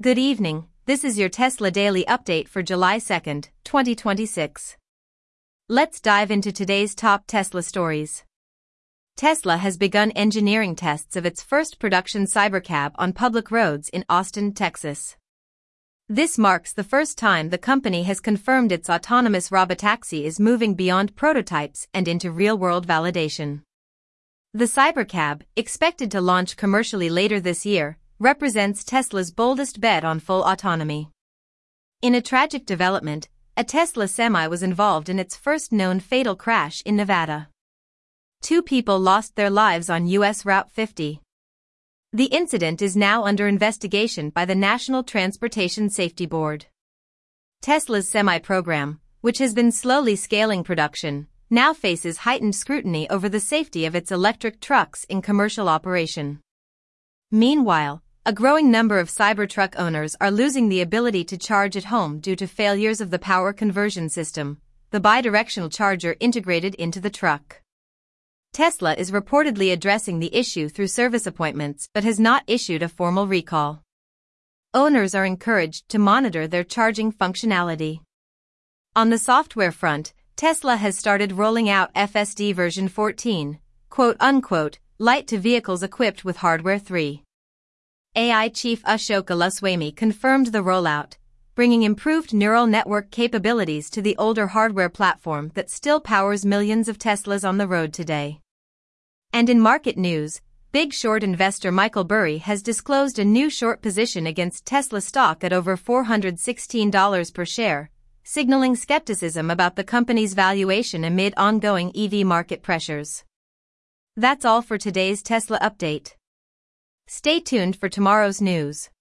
Good evening, this is your Tesla Daily Update for July 2nd, 2026. Let's dive into today's top Tesla stories. Tesla has begun engineering tests of its first production Cybercab on public roads in Austin, Texas. This marks the first time the company has confirmed its autonomous robotaxi is moving beyond prototypes and into real-world validation. The Cybercab, expected to launch commercially later this year, represents Tesla's boldest bet on full autonomy. In a tragic development, a Tesla Semi was involved in its first known fatal crash in Nevada. 2 people lost their lives on U.S. Route 50. The incident is now under investigation by the National Transportation Safety Board. Tesla's Semi program, which has been slowly scaling production, now faces heightened scrutiny over the safety of its electric trucks in commercial operation. Meanwhile, a growing number of Cybertruck owners are losing the ability to charge at home due to failures of the power conversion system, the bidirectional charger integrated into the truck. Tesla is reportedly addressing the issue through service appointments but has not issued a formal recall. Owners are encouraged to monitor their charging functionality. On the software front, Tesla has started rolling out FSD version 14, light to vehicles equipped with Hardware 3. AI chief Ashoka Luswamy confirmed the rollout, bringing improved neural network capabilities to the older hardware platform that still powers millions of Teslas on the road today. And in market news, Big Short investor Michael Burry has disclosed a new short position against Tesla stock at over $416 per share, signaling skepticism about the company's valuation amid ongoing EV market pressures. That's all for today's Tesla update. Stay tuned for tomorrow's news.